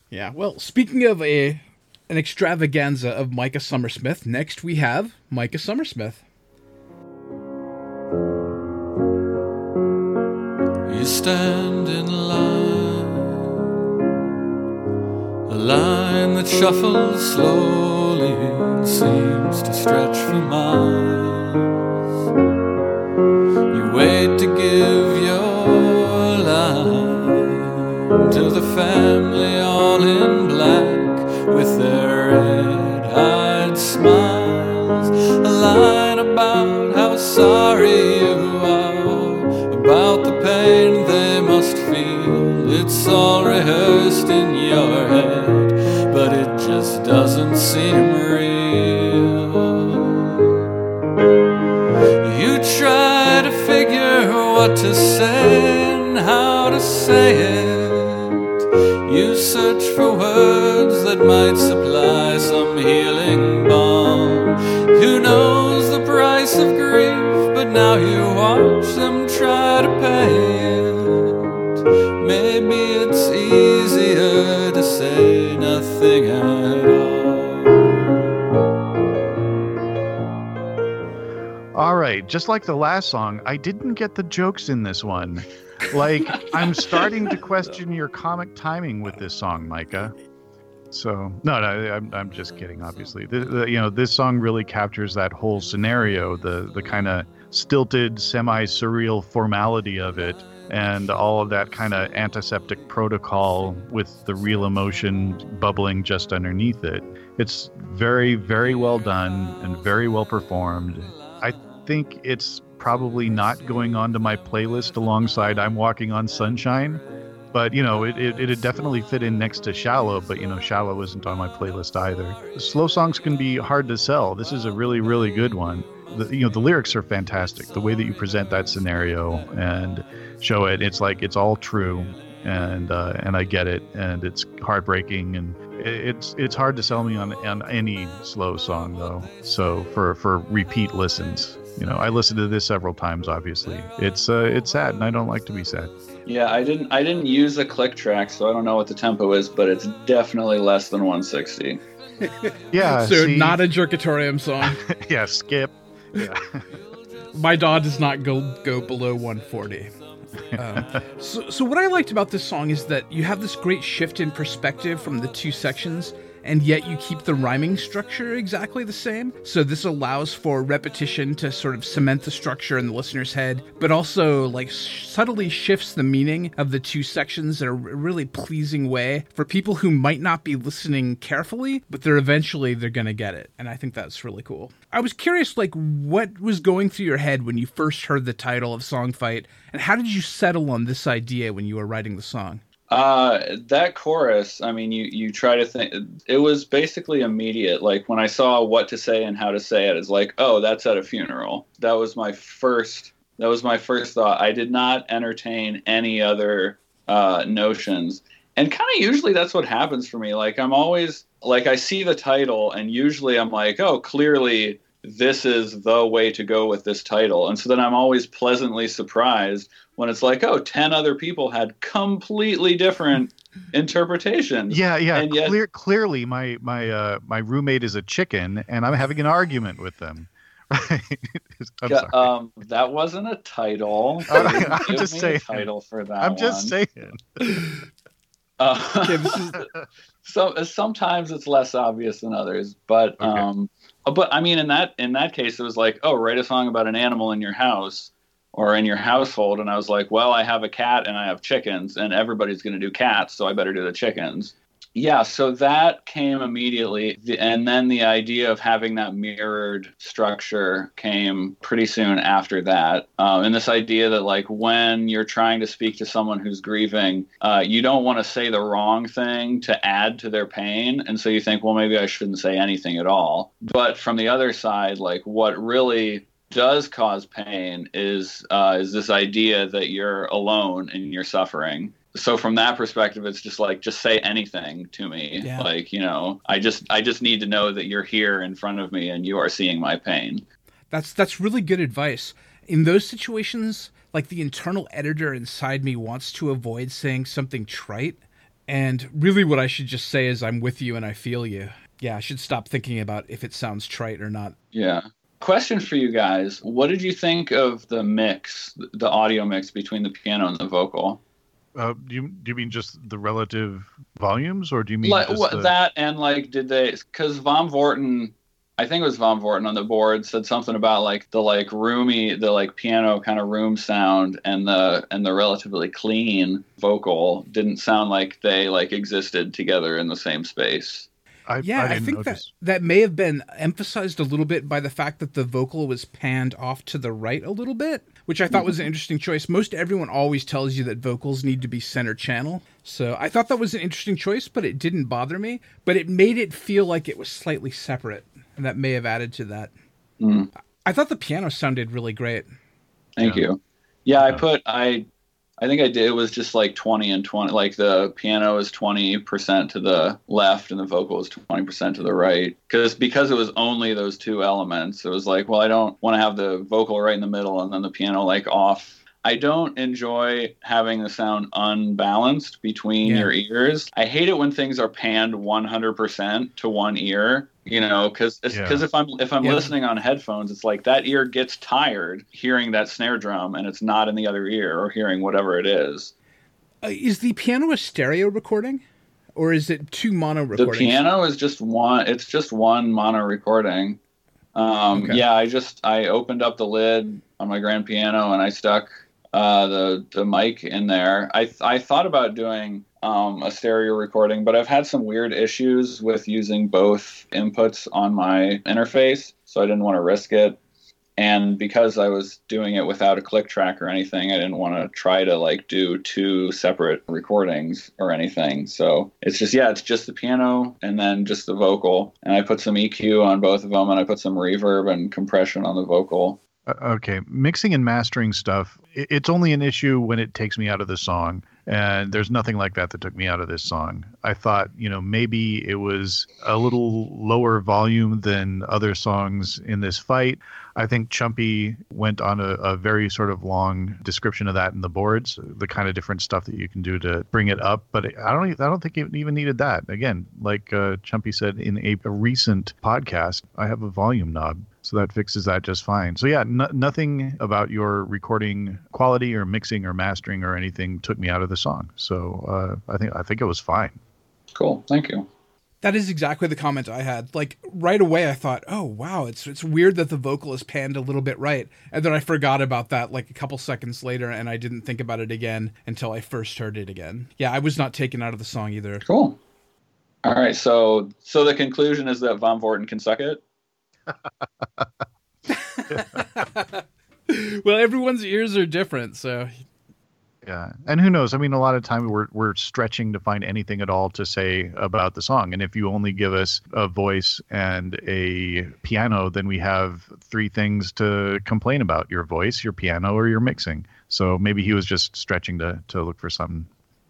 Yeah, well, speaking of an extravaganza of Micah Summersmith, next we have Micah Summersmith. You stand in line, a line that shuffles slowly and seems to stretch for miles. You wait to give your line to the family all in black with their red-eyed smiles. A line about how sorry you are, about the pain they must feel. It's all rehearsed in your head, but it just doesn't seem real. You try to figure what to say and how to say it. You search for words that might supply some healing balm. Who knows the price of grief, but now you watch them try to pay it. Maybe it's easier to say nothing at all. All right, just like the last song, I didn't get the jokes in this one. Like, I'm starting to question your comic timing with this song, Micah. So, no, I'm just kidding, obviously. This song really captures that whole scenario, the kind of stilted, semi-surreal formality of it, and all of that kind of antiseptic protocol with the real emotion bubbling just underneath it. It's very, very well done and very well performed. I think it's probably not going onto my playlist alongside I'm Walking on Sunshine, but it'd definitely fit in next to Shallow, but Shallow isn't on my playlist either. Slow songs can be hard to sell. This is a really, really good one. The lyrics are fantastic. The way that you present that scenario and show it, it's like it's all true, and I get it, and it's heartbreaking, and it's hard to sell me on any slow song though. So for repeat listens, I listened to this several times. Obviously, it's sad, and I don't like to be sad. Yeah, I didn't use a click track, so I don't know what the tempo is, but it's definitely less than 160. Yeah, so not a Jerkatorium song. Yeah, skip. Yeah. My DAW does not go below 140. So what I liked about this song is that you have this great shift in perspective from the two sections, and yet you keep the rhyming structure exactly the same. So this allows for repetition to sort of cement the structure in the listener's head, but also subtly shifts the meaning of the two sections in a really pleasing way for people who might not be listening carefully, but they're going to get it. And I think that's really cool. I was curious, what was going through your head when you first heard the title of Songfight, and how did you settle on this idea when you were writing the song? That chorus, I mean, you try to think, it was basically immediate. Like when I saw what to say and how to say it, it's like, oh, that's at a funeral. That was my first thought. I did not entertain any other, notions. And kind of usually that's what happens for me. Like I'm always I see the title and usually I'm like, oh, clearly this is the way to go with this title. And so then I'm always pleasantly surprised when it's like, oh, 10 other people had completely different interpretations. Yeah. And yet, clearly my roommate is a chicken and I'm having an argument with them. Right. I'm sorry. That wasn't a title. I'm just saying. A title for that. I'm just saying. So sometimes it's less obvious than others, but okay. But I mean, in that case, it was like, oh, write a song about an animal in your house or in your household, and I was like, well, I have a cat and I have chickens, and everybody's going to do cats, so I better do the chickens. Yeah, so that came immediately, and then the idea of having that mirrored structure came pretty soon after that. And this idea that when you're trying to speak to someone who's grieving, you don't want to say the wrong thing to add to their pain, and so you think, well, maybe I shouldn't say anything at all. But from the other side, what really does cause pain is this idea that you're alone and you're suffering. So from that perspective, it's just just say anything to me. Yeah. I just need to know that you're here in front of me and you are seeing my pain. That's really good advice. In those situations, the internal editor inside me wants to avoid saying something trite. And really what I should just say is I'm with you and I feel you. Yeah, I should stop thinking about if it sounds trite or not. Yeah. Question for you guys. What did you think of the mix, the audio mix between the piano and the vocal? Do you mean just the relative volumes, or do you mean Like, just that, and like, did they, because Von Vorten, I think it was Von Vorten on the board, said something about like the like roomy, the like piano kind of room sound, and the relatively clean vocal didn't sound like they like existed together in the same space. I think that may have been emphasized a little bit by the fact that the vocal was panned off to the right a little bit, which I thought was an interesting choice. Most everyone always tells you that vocals need to be center channel. So I thought that was an interesting choice, but it didn't bother me. But it made it feel like it was slightly separate, and that may have added to that. Mm. I thought the piano sounded really great. Thank you. Yeah, I think I did. It was just like 20 and 20. Like the piano is 20% to the left and the vocal is 20% to the right. Because it was only those two elements. It was like, well, I don't want to have the vocal right in the middle and then the piano like off. I don't enjoy having the sound unbalanced between your ears. I hate it when things are panned 100% to one ear. You know, because if I'm listening on headphones, it's like that ear gets tired hearing that snare drum, and it's not in the other ear, or hearing whatever it is. Is the piano a stereo recording, or is it two mono recordings? The piano is just one. It's just one mono recording. Okay. Yeah, I opened up the lid on my grand piano and I stuck the mic in there. I thought about doing a stereo recording, but I've had some weird issues with using both inputs on my interface, so I didn't want to risk it. And because I was doing it without a click track or anything, I didn't want to try to like do two separate recordings or anything. So it's just the piano and then just the vocal. And I put some EQ on both of them, and I put some reverb and compression on the vocal. Okay, mixing and mastering stuff, it's only an issue when it takes me out of the song. And there's nothing like that took me out of this song. I thought, maybe it was a little lower volume than other songs in this fight. I think Chumpy went on a very sort of long description of that in the boards, the kind of different stuff that you can do to bring it up. But I don't think it even needed that. Again, like Chumpy said in a recent podcast, I have a volume knob. So that fixes that just fine. So yeah, nothing about your recording quality or mixing or mastering or anything took me out of the song. So I think it was fine. Cool, thank you. That is exactly the comment I had. Like right away, I thought, "Oh wow, it's weird that the vocal is panned a little bit right," and then I forgot about that like a couple seconds later, and I didn't think about it again until I first heard it again. Yeah, I was not taken out of the song either. Cool. All right, so the conclusion is that Von Vorten can suck it. Well, everyone's ears are different, so yeah. And who knows? I mean, a lot of time we're stretching to find anything at all to say about the song. And if you only give us a voice and a piano, then we have three things to complain about: your voice, your piano, or your mixing. So maybe he was just stretching to look for something